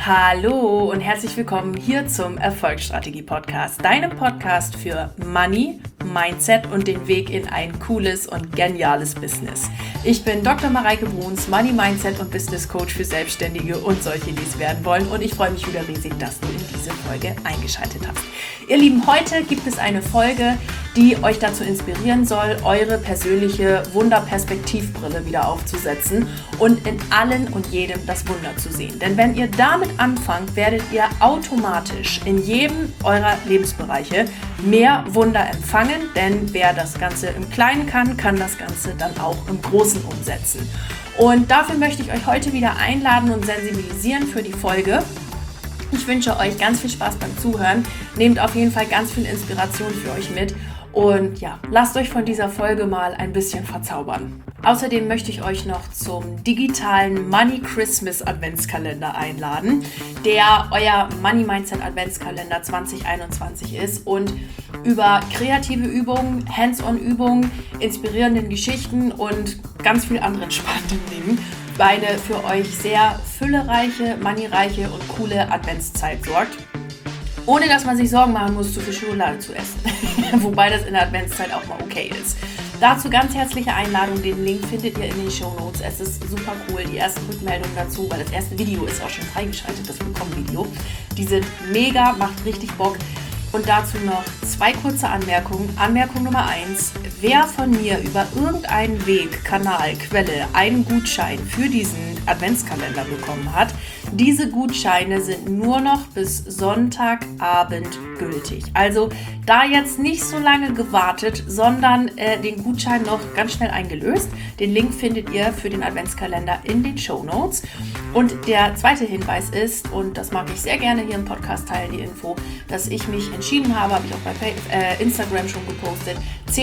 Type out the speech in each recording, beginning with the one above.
Hallo und herzlich willkommen hier zum Erfolgsstrategie-Podcast, deinem Podcast für Money, Mindset und den Weg in ein cooles und geniales Business. Ich bin Dr. Mareike Bruns, Money, Mindset und Business Coach für Selbstständige und solche, die es werden wollen. Und ich freue mich wieder riesig, dass du in diese Folge eingeschaltet hast. Ihr Lieben, heute gibt es eine Folge, die euch dazu inspirieren soll, eure persönliche Wunderperspektivbrille wieder aufzusetzen und in allen und jedem das Wunder zu sehen. Denn wenn ihr damit anfangt, werdet ihr automatisch in jedem eurer Lebensbereiche mehr Wunder empfangen, denn wer das Ganze im Kleinen kann, kann das Ganze dann auch im Großen umsetzen. Und dafür möchte ich euch heute wieder einladen und sensibilisieren für die Folge. Ich wünsche euch ganz viel Spaß beim Zuhören. Nehmt auf jeden Fall ganz viel Inspiration für euch mit. Und ja, lasst euch von dieser Folge mal ein bisschen verzaubern. Außerdem möchte ich euch noch zum digitalen Money Christmas Adventskalender einladen, der euer Money Mindset Adventskalender 2021 ist und über kreative Übungen, Hands-on-Übungen, inspirierenden Geschichten und ganz viel anderen spannenden Dingen eine für euch sehr füllereiche, moneyreiche und coole Adventszeit sorgt. Ohne dass man sich Sorgen machen muss, zu viel Schokolade zu essen. Wobei das in der Adventszeit auch mal okay ist. Dazu ganz herzliche Einladung. Den Link findet ihr in den Shownotes. Es ist super cool. Die ersten Rückmeldungen dazu, weil das erste Video ist auch schon freigeschaltet, das Willkommen-Video. Die sind mega, macht richtig Bock. Und dazu noch 2 kurze Anmerkungen. Anmerkung Nummer 1. Wer von mir über irgendeinen Weg, Kanal, Quelle einen Gutschein für diesen Adventskalender bekommen hat, diese Gutscheine sind nur noch bis Sonntagabend gültig. Also da jetzt nicht so lange gewartet, sondern den Gutschein noch ganz schnell eingelöst. Den Link findet ihr für den Adventskalender in den Shownotes. Und der zweite Hinweis ist, und das mag ich sehr gerne hier im Podcast teilen, die Info, dass ich mich entschieden habe ich auch bei Instagram schon gepostet,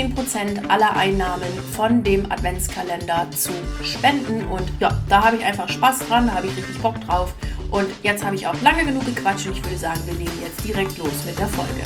10% aller Einnahmen von dem Adventskalender zu spenden. Und ja, da habe ich einfach Spaß dran, da habe ich richtig Bock drauf. Und jetzt habe ich auch lange genug gequatscht und ich würde sagen, wir legen jetzt direkt los mit der Folge.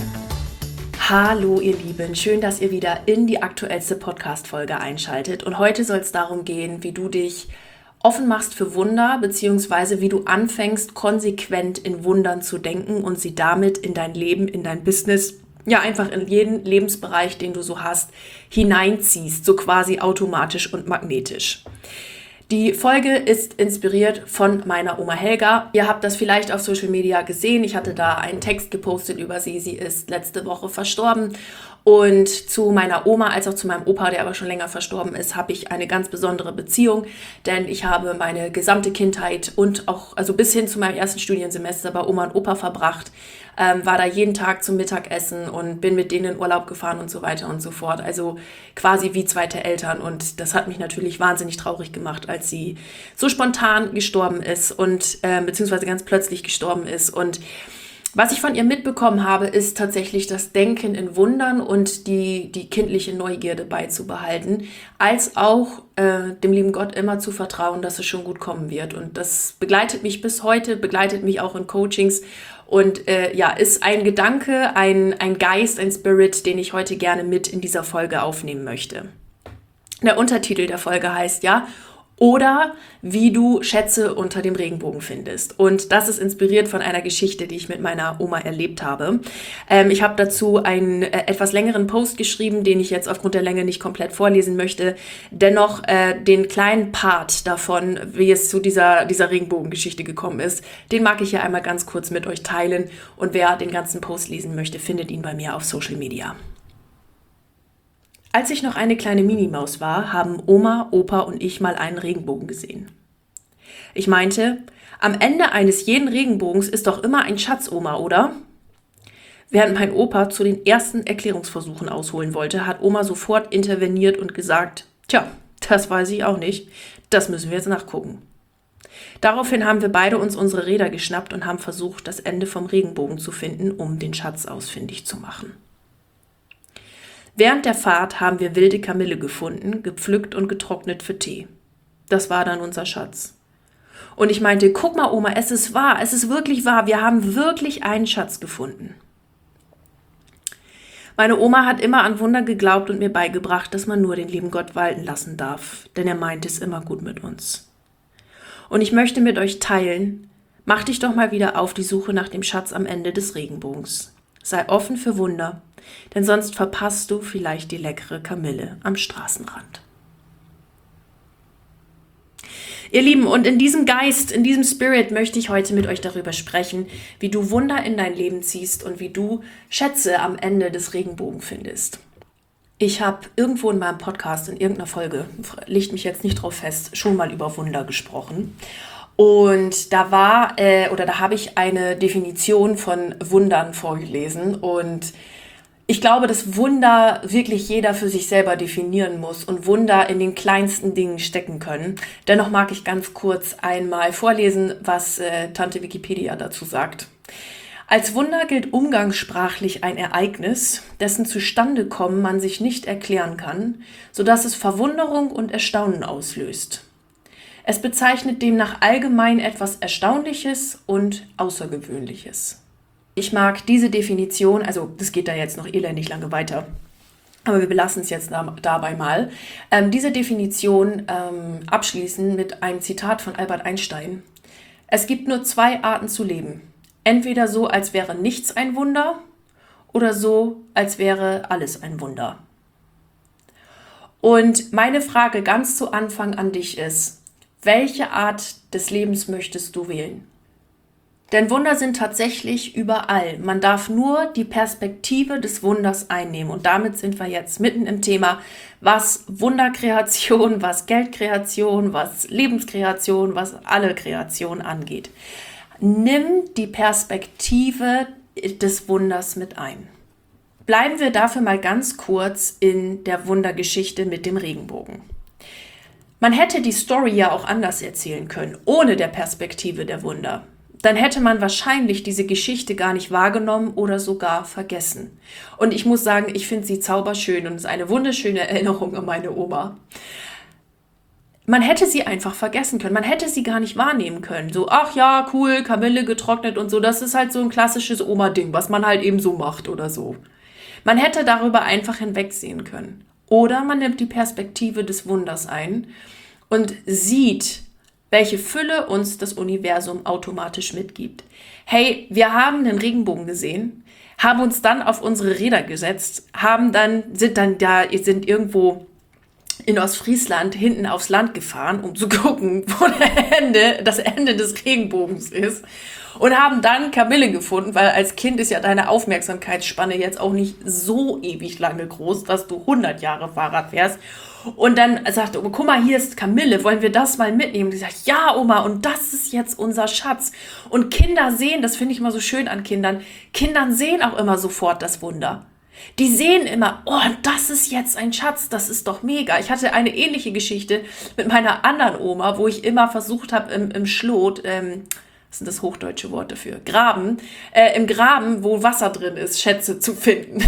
Hallo ihr Lieben, schön, dass ihr wieder in die aktuellste Podcast-Folge einschaltet. Und heute soll es darum gehen, wie du dich offen machst für Wunder, beziehungsweise wie du anfängst, konsequent in Wundern zu denken und sie damit in dein Leben, in dein Business, ja einfach in jeden Lebensbereich, den du so hast, hineinziehst, so quasi automatisch und magnetisch. Die Folge ist inspiriert von meiner Oma Helga. Ihr habt das vielleicht auf Social Media gesehen. Ich hatte da einen Text gepostet über sie. Sie ist letzte Woche verstorben. Und zu meiner Oma als auch zu meinem Opa, der aber schon länger verstorben ist, habe ich eine ganz besondere Beziehung. Denn ich habe meine gesamte Kindheit und auch also bis hin zu meinem ersten Studiensemester bei Oma und Opa verbracht. War da jeden Tag zum Mittagessen und bin mit denen in Urlaub gefahren und so weiter und so fort. Also quasi wie zweite Eltern. Und das hat mich natürlich wahnsinnig traurig gemacht, als sie so spontan gestorben ist und beziehungsweise ganz plötzlich gestorben ist. Und was ich von ihr mitbekommen habe, ist tatsächlich das Denken in Wundern und die kindliche Neugierde beizubehalten, als auch dem lieben Gott immer zu vertrauen, dass es schon gut kommen wird. Und das begleitet mich bis heute, begleitet mich auch in Coachings und ist ein Gedanke, ein Geist, ein Spirit, den ich heute gerne mit in dieser Folge aufnehmen möchte. Der Untertitel der Folge heißt oder wie du Schätze unter dem Regenbogen findest. Und das ist inspiriert von einer Geschichte, die ich mit meiner Oma erlebt habe. Ich habe dazu einen etwas längeren Post geschrieben, den ich jetzt aufgrund der Länge nicht komplett vorlesen möchte. Dennoch den kleinen Part davon, wie es zu dieser Regenbogengeschichte gekommen ist, den mag ich hier einmal ganz kurz mit euch teilen. Und wer den ganzen Post lesen möchte, findet ihn bei mir auf Social Media. Als ich noch eine kleine Minimaus war, haben Oma, Opa und ich mal einen Regenbogen gesehen. Ich meinte, am Ende eines jeden Regenbogens ist doch immer ein Schatz, Oma, oder? Während mein Opa zu den ersten Erklärungsversuchen ausholen wollte, hat Oma sofort interveniert und gesagt, tja, das weiß ich auch nicht, das müssen wir jetzt nachgucken. Daraufhin haben wir beide uns unsere Räder geschnappt und haben versucht, das Ende vom Regenbogen zu finden, um den Schatz ausfindig zu machen. Während der Fahrt haben wir wilde Kamille gefunden, gepflückt und getrocknet für Tee. Das war dann unser Schatz. Und ich meinte, guck mal Oma, es ist wahr, es ist wirklich wahr, wir haben wirklich einen Schatz gefunden. Meine Oma hat immer an Wunder geglaubt und mir beigebracht, dass man nur den lieben Gott walten lassen darf, denn er meint es immer gut mit uns. Und ich möchte mit euch teilen, Mach dich doch mal wieder auf die Suche nach dem Schatz am Ende des Regenbogens. Sei offen für Wunder, denn sonst verpasst du vielleicht die leckere Kamille am Straßenrand. Ihr Lieben, und in diesem Geist, in diesem Spirit möchte ich heute mit euch darüber sprechen, wie du Wunder in dein Leben ziehst und wie du Schätze am Ende des Regenbogens findest. Ich habe irgendwo in meinem Podcast, in irgendeiner Folge, legt mich jetzt nicht drauf fest, schon mal über Wunder gesprochen. Und da habe ich eine Definition von Wundern vorgelesen und ich glaube, dass Wunder wirklich jeder für sich selber definieren muss und Wunder in den kleinsten Dingen stecken können. Dennoch mag ich ganz kurz einmal vorlesen, was Tante Wikipedia dazu sagt. Als Wunder gilt umgangssprachlich ein Ereignis, dessen Zustandekommen man sich nicht erklären kann, sodass es Verwunderung und Erstaunen auslöst. Es bezeichnet demnach allgemein etwas Erstaunliches und Außergewöhnliches. Ich mag diese Definition, also das geht da jetzt noch elendig lange weiter, aber wir belassen es jetzt dabei mal, diese Definition abschließen mit einem Zitat von Albert Einstein. Es gibt nur zwei Arten zu leben. Entweder so, als wäre nichts ein Wunder oder so, als wäre alles ein Wunder. Und meine Frage ganz zu Anfang an dich ist, welche Art des Lebens möchtest du wählen? Denn Wunder sind tatsächlich überall. Man darf nur die Perspektive des Wunders einnehmen. Und damit sind wir jetzt mitten im Thema, was Wunderkreation, was Geldkreation, was Lebenskreation, was alle Kreation angeht. Nimm die Perspektive des Wunders mit ein. Bleiben wir dafür mal ganz kurz in der Wundergeschichte mit dem Regenbogen. Man hätte die Story ja auch anders erzählen können, ohne der Perspektive der Wunder. Dann hätte man wahrscheinlich diese Geschichte gar nicht wahrgenommen oder sogar vergessen. Und ich muss sagen, ich finde sie zauberschön und es ist eine wunderschöne Erinnerung an meine Oma. Man hätte sie einfach vergessen können, man hätte sie gar nicht wahrnehmen können. So, ach ja, cool, Kamille getrocknet und so, das ist halt so ein klassisches Oma-Ding, was man halt eben so macht oder so. Man hätte darüber einfach hinwegsehen können. Oder man nimmt die Perspektive des Wunders ein und sieht, welche Fülle uns das Universum automatisch mitgibt. Hey, wir haben den Regenbogen gesehen, haben uns dann auf unsere Räder gesetzt, sind irgendwo in Ostfriesland hinten aufs Land gefahren, um zu gucken, wo das Ende des Regenbogens ist. Und haben dann Kamille gefunden, weil als Kind ist ja deine Aufmerksamkeitsspanne jetzt auch nicht so ewig lange groß, dass du 100 Jahre Fahrrad fährst. Und dann sagte Oma, guck mal, hier ist Kamille, wollen wir das mal mitnehmen? Und ich sage, ja Oma, und das ist jetzt unser Schatz. Und Kinder sehen, das finde ich immer so schön an Kindern, Kindern sehen auch immer sofort das Wunder. Die sehen immer, oh, das ist jetzt ein Schatz, das ist doch mega. Ich hatte eine ähnliche Geschichte mit meiner anderen Oma, wo ich immer versucht habe, im Schlot, was sind das hochdeutsche Wort dafür? Graben. Im Graben, wo Wasser drin ist, Schätze zu finden.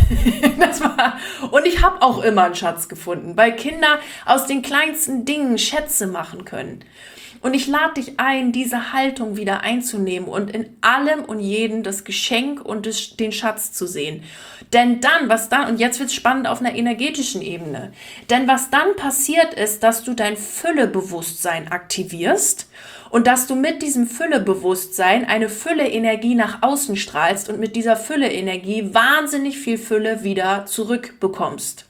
Und ich habe auch immer einen Schatz gefunden, weil Kinder aus den kleinsten Dingen Schätze machen können. Und ich lade dich ein, diese Haltung wieder einzunehmen und in allem und jedem das Geschenk und den Schatz zu sehen. Denn dann, und jetzt wird es spannend auf einer energetischen Ebene, denn was dann passiert ist, dass du dein Füllebewusstsein aktivierst und dass du mit diesem Füllebewusstsein eine Fülle-Energie nach außen strahlst und mit dieser Fülle-Energie wahnsinnig viel Fülle wieder zurückbekommst.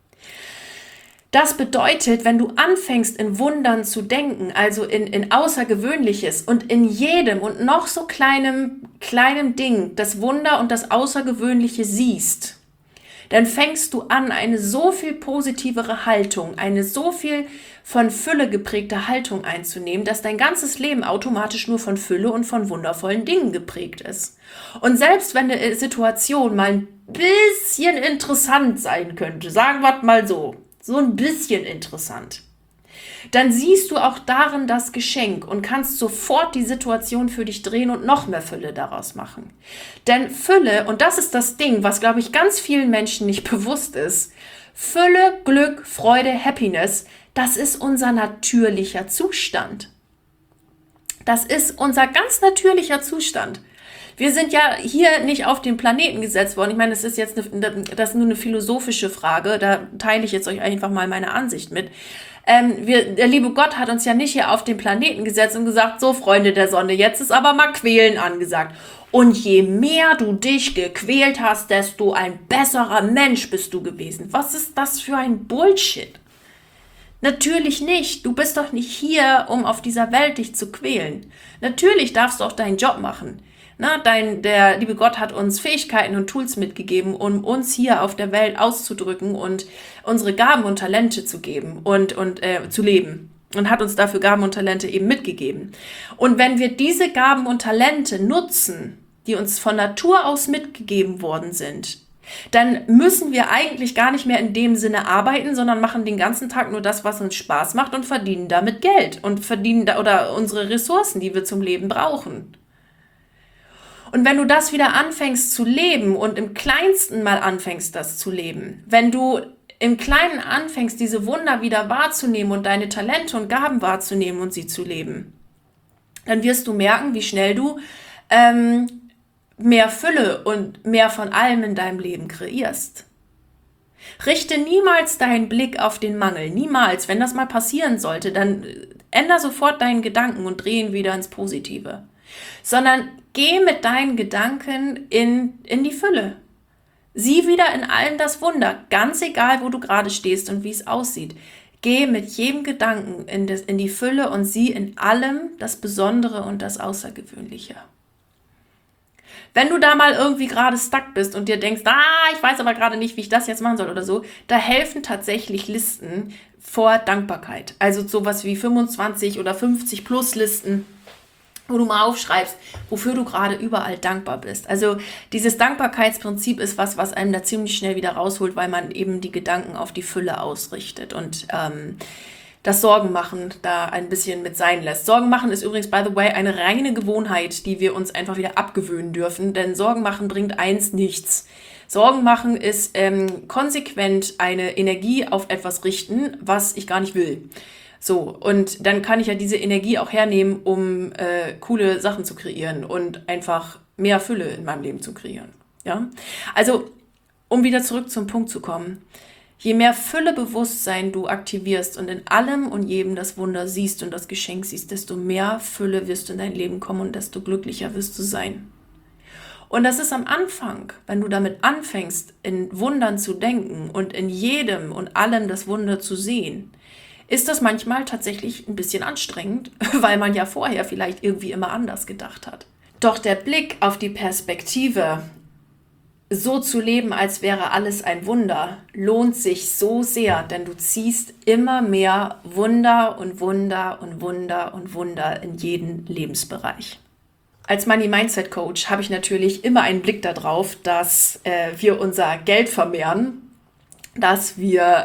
Das bedeutet, wenn du anfängst, in Wundern zu denken, also in Außergewöhnliches und in jedem und noch so kleinem Ding das Wunder und das Außergewöhnliche siehst, dann fängst du an, eine so viel positivere Haltung, eine so viel von Fülle geprägte Haltung einzunehmen, dass dein ganzes Leben automatisch nur von Fülle und von wundervollen Dingen geprägt ist. Und selbst wenn eine Situation mal ein bisschen interessant sein könnte, sagen wir mal so ein bisschen interessant, dann siehst du auch darin das Geschenk und kannst sofort die Situation für dich drehen und noch mehr Fülle daraus machen. Denn Fülle, und das ist das Ding, was, glaube ich, ganz vielen Menschen nicht bewusst ist, Fülle, Glück, Freude, Happiness, das ist unser natürlicher Zustand. Das ist unser ganz natürlicher Zustand. Wir sind ja hier nicht auf den Planeten gesetzt worden. Ich meine, das ist jetzt das ist nur eine philosophische Frage. Da teile ich jetzt euch einfach mal meine Ansicht mit. Der liebe Gott hat uns ja nicht hier auf den Planeten gesetzt und gesagt, so Freunde der Sonne, jetzt ist aber mal Quälen angesagt. Und je mehr du dich gequält hast, desto ein besserer Mensch bist du gewesen. Was ist das für ein Bullshit? Natürlich nicht. Du bist doch nicht hier, um auf dieser Welt dich zu quälen. Natürlich darfst du auch deinen Job machen. Der liebe Gott hat uns Fähigkeiten und Tools mitgegeben, um uns hier auf der Welt auszudrücken und unsere Gaben und Talente zu geben und zu leben. Und hat uns dafür Gaben und Talente eben mitgegeben. Und wenn wir diese Gaben und Talente nutzen, die uns von Natur aus mitgegeben worden sind, dann müssen wir eigentlich gar nicht mehr in dem Sinne arbeiten, sondern machen den ganzen Tag nur das, was uns Spaß macht und verdienen damit Geld und verdienen oder unsere Ressourcen, die wir zum Leben brauchen. Und wenn du das wieder anfängst zu leben und im Kleinsten mal anfängst, das zu leben, wenn du im Kleinen anfängst, diese Wunder wieder wahrzunehmen und deine Talente und Gaben wahrzunehmen und sie zu leben, dann wirst du merken, wie schnell du mehr Fülle und mehr von allem in deinem Leben kreierst. Richte niemals deinen Blick auf den Mangel, niemals. Wenn das mal passieren sollte, dann änder sofort deinen Gedanken und dreh ihn wieder ins Positive. Sondern geh mit deinen Gedanken in die Fülle. Sieh wieder in allem das Wunder, ganz egal, wo du gerade stehst und wie es aussieht. Geh mit jedem Gedanken in die Fülle und sieh in allem das Besondere und das Außergewöhnliche. Wenn du da mal irgendwie gerade stuck bist und dir denkst, ich weiß aber gerade nicht, wie ich das jetzt machen soll oder so, da helfen tatsächlich Listen vor Dankbarkeit. Also sowas wie 25 oder 50 plus Listen, wo du mal aufschreibst, wofür du gerade überall dankbar bist. Also dieses Dankbarkeitsprinzip ist was einem da ziemlich schnell wieder rausholt, weil man eben die Gedanken auf die Fülle ausrichtet und das Sorgenmachen da ein bisschen mit sein lässt. Sorgenmachen ist übrigens, by the way, eine reine Gewohnheit, die wir uns einfach wieder abgewöhnen dürfen, denn Sorgenmachen bringt eins nichts. Sorgenmachen ist konsequent eine Energie auf etwas richten, was ich gar nicht will. So, und dann kann ich ja diese Energie auch hernehmen, um coole Sachen zu kreieren und einfach mehr Fülle in meinem Leben zu kreieren. Ja? Also, um wieder zurück zum Punkt zu kommen, je mehr Füllebewusstsein du aktivierst und in allem und jedem das Wunder siehst und das Geschenk siehst, desto mehr Fülle wirst du in dein Leben kommen und desto glücklicher wirst du sein. Und das ist am Anfang, wenn du damit anfängst, in Wundern zu denken und in jedem und allem das Wunder zu sehen, ist das manchmal tatsächlich ein bisschen anstrengend, weil man ja vorher vielleicht irgendwie immer anders gedacht hat. Doch der Blick auf die Perspektive, so zu leben, als wäre alles ein Wunder, lohnt sich so sehr, denn du ziehst immer mehr Wunder und Wunder und Wunder und Wunder in jeden Lebensbereich. Als Money Mindset Coach habe ich natürlich immer einen Blick darauf, dass wir unser Geld vermehren, dass wir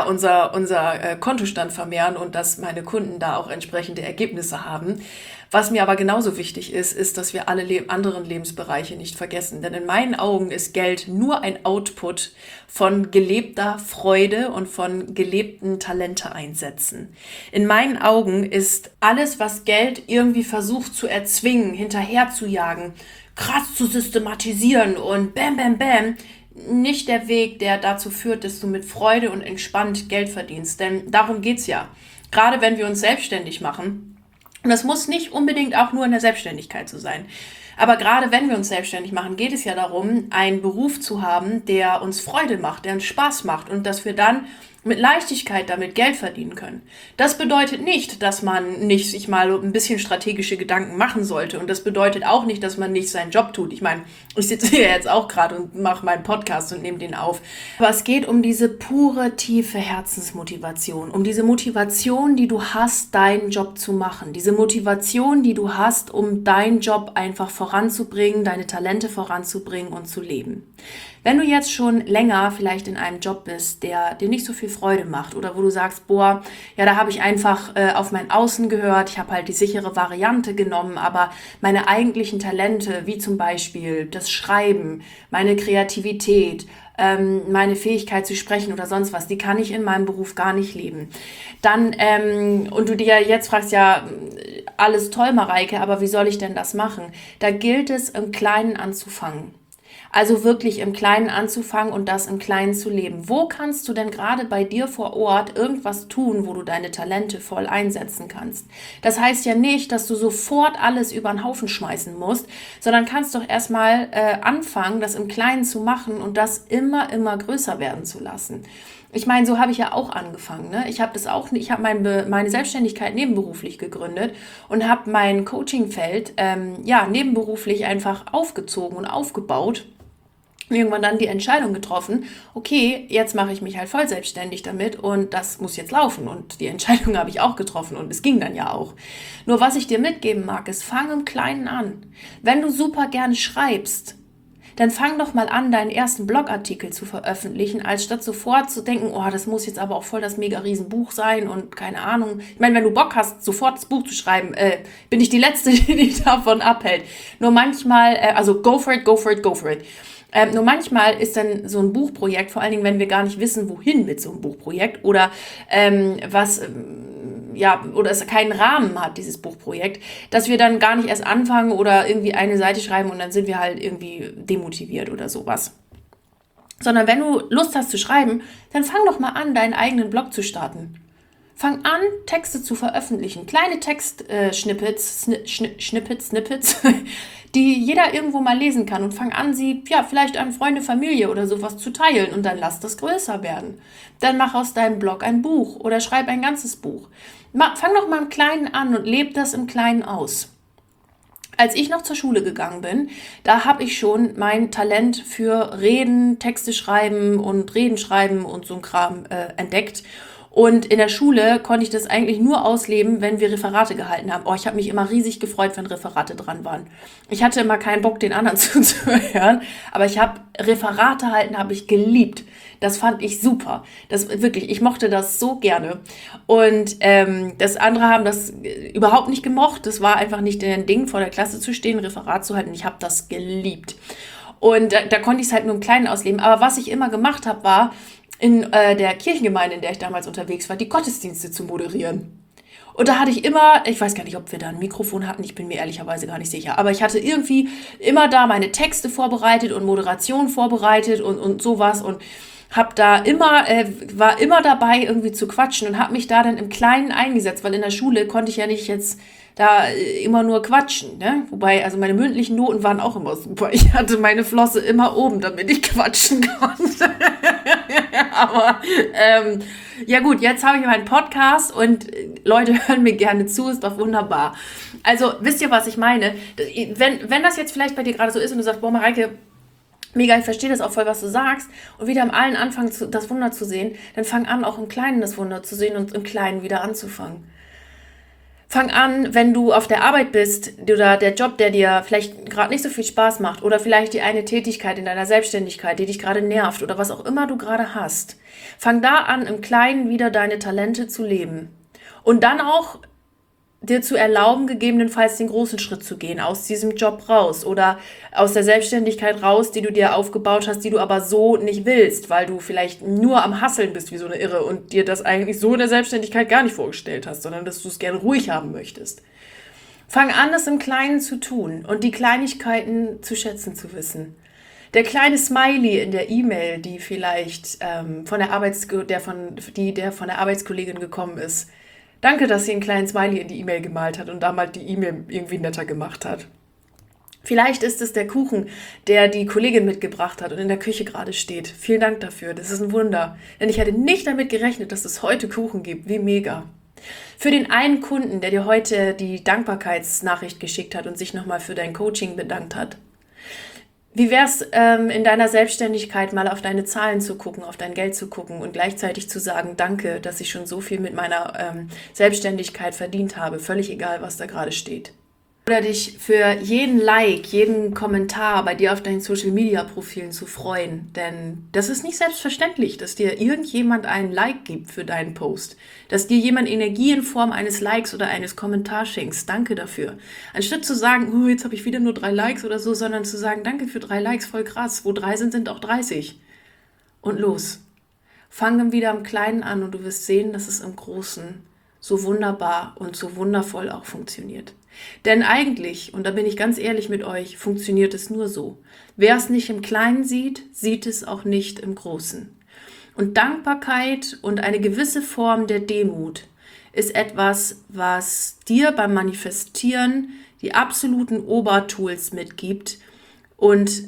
unser Kontostand vermehren und dass meine Kunden da auch entsprechende Ergebnisse haben. Was mir aber genauso wichtig ist, dass wir alle anderen Lebensbereiche nicht vergessen. Denn in meinen Augen ist Geld nur ein Output von gelebter Freude und von gelebten Talente-Einsätzen. In meinen Augen ist alles, was Geld irgendwie versucht zu erzwingen, hinterher zu jagen, krass zu systematisieren und bam, bam, bam, nicht der Weg, der dazu führt, dass du mit Freude und entspannt Geld verdienst. Denn darum geht's ja. Gerade wenn wir uns selbstständig machen, und das muss nicht unbedingt auch nur in der Selbstständigkeit so sein. Aber gerade wenn wir uns selbstständig machen, geht es ja darum, einen Beruf zu haben, der uns Freude macht, der uns Spaß macht und dass wir dann mit Leichtigkeit damit Geld verdienen können. Das bedeutet nicht, dass man nicht sich mal ein bisschen strategische Gedanken machen sollte. Und das bedeutet auch nicht, dass man nicht seinen Job tut. Ich meine, ich sitze hier jetzt auch gerade und mache meinen Podcast und nehme den auf. Aber es geht um diese pure, tiefe Herzensmotivation. Um diese Motivation, die du hast, deinen Job zu machen. Diese Motivation, die du hast, um deinen Job einfach voranzubringen, deine Talente voranzubringen und zu leben. Wenn du jetzt schon länger vielleicht in einem Job bist, der dir nicht so viel Freude macht oder wo du sagst, boah, ja, da habe ich einfach auf mein Außen gehört, ich habe halt die sichere Variante genommen, aber meine eigentlichen Talente, wie zum Beispiel das Schreiben, meine Kreativität, meine Fähigkeit zu sprechen oder sonst was, die kann ich in meinem Beruf gar nicht leben. Dann, und du dir jetzt fragst, ja, alles toll, Mareike, aber wie soll ich denn das machen? Da gilt es, im Kleinen anzufangen. Also wirklich im Kleinen anzufangen und das im Kleinen zu leben. Wo kannst du denn gerade bei dir vor Ort irgendwas tun, wo du deine Talente voll einsetzen kannst? Das heißt ja nicht, dass du sofort alles über den Haufen schmeißen musst, sondern kannst doch erstmal anfangen, das im Kleinen zu machen und das immer größer werden zu lassen. Ich meine, so habe ich ja auch angefangen. Ne? Ich habe meine Selbstständigkeit nebenberuflich gegründet und habe mein Coachingfeld nebenberuflich einfach aufgezogen und aufgebaut. Irgendwann dann die Entscheidung getroffen, okay, jetzt mache ich mich halt voll selbstständig damit und das muss jetzt laufen. Und die Entscheidung habe ich auch getroffen und es ging dann ja auch. Nur was ich dir mitgeben mag, ist, fang im Kleinen an. Wenn du super gerne schreibst, dann fang doch mal an, deinen ersten Blogartikel zu veröffentlichen, als statt sofort zu denken, oh, das muss jetzt aber auch voll das mega Riesenbuch sein und keine Ahnung. Ich meine, wenn du Bock hast, sofort das Buch zu schreiben, bin ich die Letzte, die dich davon abhält. Nur manchmal, go for it, go for it, go for it. Nur manchmal ist dann so ein Buchprojekt, vor allen Dingen, wenn wir gar nicht wissen, wohin mit so einem Buchprojekt oder oder es keinen Rahmen hat, dieses Buchprojekt, dass wir dann gar nicht erst anfangen oder irgendwie eine Seite schreiben und dann sind wir halt irgendwie demotiviert oder sowas. Sondern wenn du Lust hast zu schreiben, dann fang doch mal an, deinen eigenen Blog zu starten. Fang an, Texte zu veröffentlichen. Kleine Textsnippets, Snippets, die jeder irgendwo mal lesen kann. Und fang an, sie vielleicht an Freunde, Familie oder sowas zu teilen. Und dann lass das größer werden. Dann mach aus deinem Blog ein Buch oder schreib ein ganzes Buch. Fang doch mal im Kleinen an und leb das im Kleinen aus. Als ich noch zur Schule gegangen bin, da habe ich schon mein Talent für Reden, Texte schreiben und so ein Kram entdeckt. Und in der Schule konnte ich das eigentlich nur ausleben, wenn wir Referate gehalten haben. Oh, ich habe mich immer riesig gefreut, wenn Referate dran waren. Ich hatte immer keinen Bock, den anderen zuzuhören, aber Referate halten habe ich geliebt. Das fand ich super. Ich mochte das so gerne. Und das andere haben das überhaupt nicht gemocht. Das war einfach nicht deren Ding, vor der Klasse zu stehen, Referat zu halten. Ich habe das geliebt. Und da konnte ich es halt nur im Kleinen ausleben. Aber was ich immer gemacht habe, war, in der Kirchengemeinde, in der ich damals unterwegs war, die Gottesdienste zu moderieren. Und da hatte ich immer, ich weiß gar nicht, ob wir da ein Mikrofon hatten, ich bin mir ehrlicherweise gar nicht sicher, aber ich hatte irgendwie immer da meine Texte vorbereitet und Moderation vorbereitet und sowas und war immer dabei, irgendwie zu quatschen und habe mich da dann im Kleinen eingesetzt, weil in der Schule konnte ich ja nicht jetzt da immer nur quatschen, ne? Wobei, also meine mündlichen Noten waren auch immer super. Ich hatte meine Flosse immer oben, damit ich quatschen konnte. Aber ja gut, jetzt habe ich meinen Podcast und Leute hören mir gerne zu, ist doch wunderbar. Also wisst ihr, was ich meine? Wenn das jetzt vielleicht bei dir gerade so ist und du sagst, boah Mareike, mega, ich verstehe das auch voll, was du sagst und wieder im Allen anfangen, das Wunder zu sehen, dann fang an, auch im Kleinen das Wunder zu sehen und im Kleinen wieder anzufangen. Fang an, wenn du auf der Arbeit bist oder der Job, der dir vielleicht gerade nicht so viel Spaß macht oder vielleicht die eine Tätigkeit in deiner Selbstständigkeit, die dich gerade nervt oder was auch immer du gerade hast. Fang da an, im Kleinen wieder deine Talente zu leben und dann auch dir zu erlauben, gegebenenfalls den großen Schritt zu gehen, aus diesem Job raus oder aus der Selbstständigkeit raus, die du dir aufgebaut hast, die du aber so nicht willst, weil du vielleicht nur am Hasseln bist wie so eine Irre und dir das eigentlich so in der Selbstständigkeit gar nicht vorgestellt hast, sondern dass du es gerne ruhig haben möchtest. Fang an, das im Kleinen zu tun und die Kleinigkeiten zu schätzen zu wissen. Der kleine Smiley in der E-Mail, die vielleicht von der Arbeitskollegin gekommen ist. Danke, dass sie einen kleinen Smiley in die E-Mail gemalt hat und damals die E-Mail irgendwie netter gemacht hat. Vielleicht ist es der Kuchen, der die Kollegin mitgebracht hat und in der Küche gerade steht. Vielen Dank dafür, das ist ein Wunder. Denn ich hätte nicht damit gerechnet, dass es heute Kuchen gibt. Wie mega. Für den einen Kunden, der dir heute die Dankbarkeitsnachricht geschickt hat und sich nochmal für dein Coaching bedankt hat. Wie wär's, in deiner Selbstständigkeit mal auf deine Zahlen zu gucken, auf dein Geld zu gucken und gleichzeitig zu sagen, danke, dass ich schon so viel mit meiner Selbstständigkeit verdient habe, völlig egal, was da gerade steht. Oder dich für jeden Like, jeden Kommentar bei dir auf deinen Social-Media-Profilen zu freuen. Denn das ist nicht selbstverständlich, dass dir irgendjemand einen Like gibt für deinen Post. Dass dir jemand Energie in Form eines Likes oder eines Kommentars schenkt. Danke dafür. Anstatt zu sagen, jetzt habe ich wieder nur 3 Likes oder so, sondern zu sagen, danke für 3 Likes, voll krass. Wo 3 sind, sind auch 30. Und los. Fang dann wieder im Kleinen an und du wirst sehen, dass es im Großen so wunderbar und so wundervoll auch funktioniert. Denn eigentlich, und da bin ich ganz ehrlich mit euch, funktioniert es nur so. Wer es nicht im Kleinen sieht, sieht es auch nicht im Großen. Und Dankbarkeit und eine gewisse Form der Demut ist etwas, was dir beim Manifestieren die absoluten Obertools mitgibt und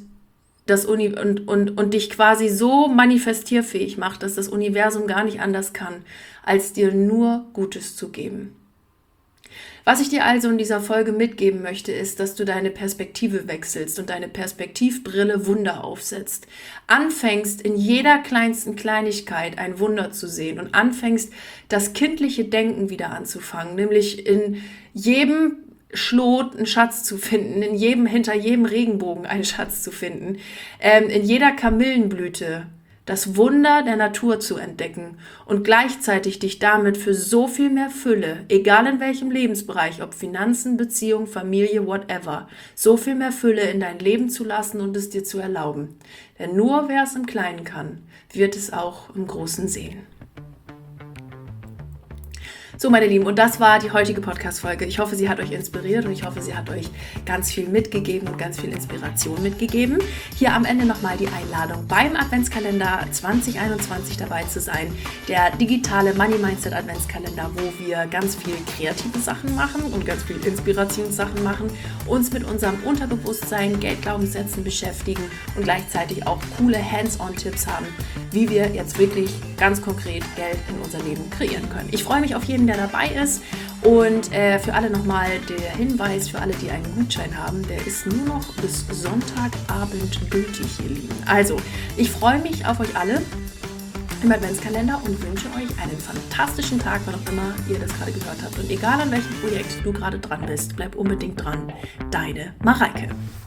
dich quasi so manifestierfähig macht, dass das Universum gar nicht anders kann, als dir nur Gutes zu geben. Was ich dir also in dieser Folge mitgeben möchte, ist, dass du deine Perspektive wechselst und deine Perspektivbrille Wunder aufsetzt. Anfängst in jeder kleinsten Kleinigkeit ein Wunder zu sehen und anfängst das kindliche Denken wieder anzufangen, nämlich in jedem Schlot einen Schatz zu finden, hinter jedem Regenbogen einen Schatz zu finden, in jeder Kamillenblüte das Wunder der Natur zu entdecken und gleichzeitig dich damit für so viel mehr Fülle, egal in welchem Lebensbereich, ob Finanzen, Beziehung, Familie, whatever, so viel mehr Fülle in dein Leben zu lassen und es dir zu erlauben. Denn nur wer es im Kleinen kann, wird es auch im Großen sehen. So, meine Lieben, und das war die heutige Podcast-Folge. Ich hoffe, sie hat euch inspiriert und ich hoffe, sie hat euch ganz viel mitgegeben und ganz viel Inspiration mitgegeben. Hier am Ende nochmal die Einladung, beim Adventskalender 2021 dabei zu sein. Der digitale Money Mindset Adventskalender, wo wir ganz viel kreative Sachen machen und ganz viel Inspirationssachen machen, uns mit unserem Unterbewusstsein, Geldglaubenssätzen beschäftigen und gleichzeitig auch coole Hands-on-Tipps haben, wie wir jetzt wirklich ganz konkret Geld in unser Leben kreieren können. Ich freue mich auf jeden, der dabei ist, und für alle nochmal der Hinweis, für alle, die einen Gutschein haben, der ist nur noch bis Sonntagabend gültig, ihr Lieben. Also, ich freue mich auf euch alle im Adventskalender und wünsche euch einen fantastischen Tag, wann auch immer ihr das gerade gehört habt. Und egal an welchem Projekt du gerade dran bist, bleib unbedingt dran. Deine Mareike.